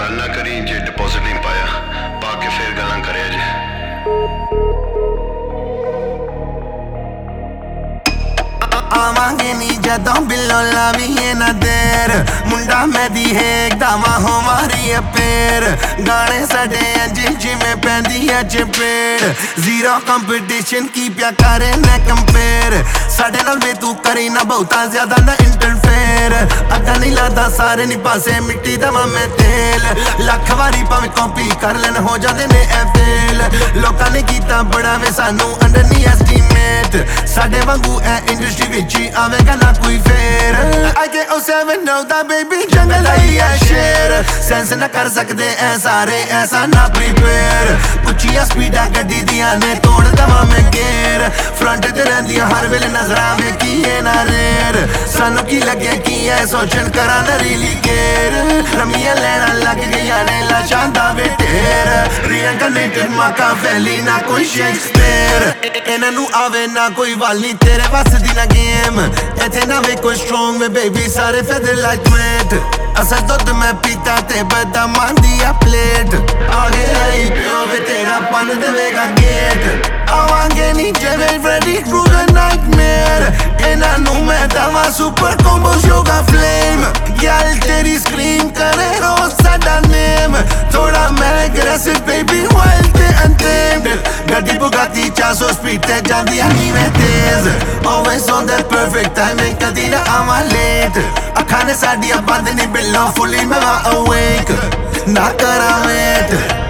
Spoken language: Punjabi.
ਗੱਲ ਨਾ ਕਰੀ ਜੇ ਡਿਪੋਜ਼ਿਟ ਨਹੀਂ ਪਾਇਆ, ਪਾ ਕੇ ਫੇਰ ਗੱਲਾਂ ਕਰਿਆ ਜੇ। ਆਵਾਂਗੇ ਨੀ ਜਦੋਂ ਬਿੱਲੋ ਲਾਵੀਏ ਨਾ ਦੇਰ, ਮੁੰਡਾ ਮੈਦੀ ਹੈ ਦਾਵਾ ਹਮਾਰੀ ਅਪੇਰ, ਗਾਣੇ ਸਾਡੇ ਅੰਜ ਜਿਵੇਂ ਪੈਂਦੀ ਐ ਚਪੇੜ, ਜ਼ੀਰੋ ਕੰਪੀਟੀਸ਼ਨ ਕੀ ਪਿਆ ਕਰੇ ਨਾ ਕੰਪੇਅਰ, ਸਾਡੇ ਨਾਲ ਵੇ ਤੂੰ ਕਰੀ ਨਾ ਬਹੁਤਾ ਜ਼ਿਆਦਾ ਨਾ ਇੰਟਰਫੇਅਰ, ਅੱਗਾ ਨਹੀਂ ਲਾਦਾ ਸਾਰੇ ਨੀ ਪਾਸੇ ਮਿੱਟੀ ਦਵਾ ਮੈਂ ਤੇਲ, ਲੱਖ ਵਾਰੀ ਭਾਵੇਂ ਕਾਪੀ ਕਰ ਲੈਣ ਹੋ ਜਾਂਦੇ ਨੇ ਐ ਫੇਲ, ਲੋਕਾਂ ਨੇ ਕੀਤਾ ਬੜਾ ਵੇ ਸਾਨੂੰ ਅੰਡਰ ਨੀ ਐਸਟੀਮੇਟ, ਸਾਡੇ ਵਾਂਗੂ ਐ ਇੰਡਸਟਰੀ ਵਿੱਚ ਆਵੇਗਾ ਨਾ ਕੋਈ ਫੇਰ, I get 07 know that baby ਜੰਗਲ ਹੀ ਐ ਸ਼ੇਰ, ਸੈਂਸ ਨਾ ਕਰ ਸਕਦੇ ਐ ਸਾਰੇ ਐਸਾ ਨਾ ਪ੍ਰੀਪੇਅਰ, ਉੱਚੀਆਂ ਸਪੀਡਾਂ ਗੱਡੀ ਦੀਆਂ ਨੇ ਤੋੜ ਦਵਾਂ ਮੈਂ ਗੇਰ, ਫਰੰਟ ਤੇ ਰਹਿੰਦੀਆਂ ਹਰ ਵੇਲੇ ਨਜ਼ਰਾਂ ਵੇਖੀਏ ਨਾ ਰੇਰ, ਸਾਨੂੰ ਕੀ ਲੱਗੇ ਕੀ ਐ ਸੋਚਣ ਕਰਾਂ ਨਾ ਰੀਲੀ ਕੇਰ, ਰਮੀਆਂ ਲੈਣਾ ਲੱਗ ਗਈਆਂ ਨੇ ਲਾਸ਼ਾਂ ਦਾ ਵੇ ਢੇਰ, ਰੀਇਨਕਾਰਨੇਟਡ ਮਾਕਿਆਵੈਲੀ ਨਾ ਕੋਈ ਸ਼ੇਕਸਪੀਅਰ, ਇਹਨਾਂ ਨੂੰ ਆਵੇ ਨਾ ਕੋਈ ਵਾਲ ਨੀ ਤੇਰੇ ਵੱਸ ਦੀ ਨਾ ਗੇਮ, ਇੱਥੇ ਨਾ ਵੇ ਕੋਈ ਸਟਰੋਂਗ ਵੇ ਬੇਬੀ ਸਾਰੇ ਫੈਦਰ ਲਾਈਕ ਵੇਟ, ਅਸਲ ਦੁੱਧ ਮੈਂ ਪੀਤਾ ਤੇ ਬਦਾਮਾਂ ਦੀ ਆ ਪਲੇਟ, ਆ ਗਿਆ ਹੀ ਪਿਓ ਵੇ ਤੇਰਾ ਪੰਨ ਦੇਵੇਗਾ ਗੇਟ, ਆਵਾਂਗੇ ਨੀ ਜਿਵੇਂ ਰੈਡੀ ਥਰੂ ਦ ਨਾਈਟਮੇਅਰ, ਇਹਨਾਂ ਨੂੰ ਮੈਂ ਦਵਾਂ ਸੁਪਰ ਕੰਬੋ ਯੋਗਾ ਫਲੇਮ, ਗੱਲ ਤੇਰੀ ਸਕਰੀਮ ਕਰੇ ਰੋਜ਼ ਸਾਡਾ ਨੇਮ, ਥੋੜਾ ਮੈਂ ਐਗਰੈਸਿਵ ਬੇਬੀ ਵਾਈਲਡ ਤੇ ਅਨਟੇਮਡ, ਗੱਡੀ ਬੁਗਾਤੀ 400 ਸਪੀਡ ਤੇ ਜਾਂਦੀ ਆ ਨੀਵੇਂ ਤੇਜ਼, always on that perfect timing ਕਦੀ ਨਾ ਆਵਾਂ ਲੇਟ, ਅੱਖਾਂ ਨੇ ਸਾਡੀਆਂ ਬੰਦ ਨਹੀਂ ਬਿੱਲੋ ਫੁੱਲੀ ਮੈਂ awake, ਨਾ ਕਰਾਂ ਵੇਟ।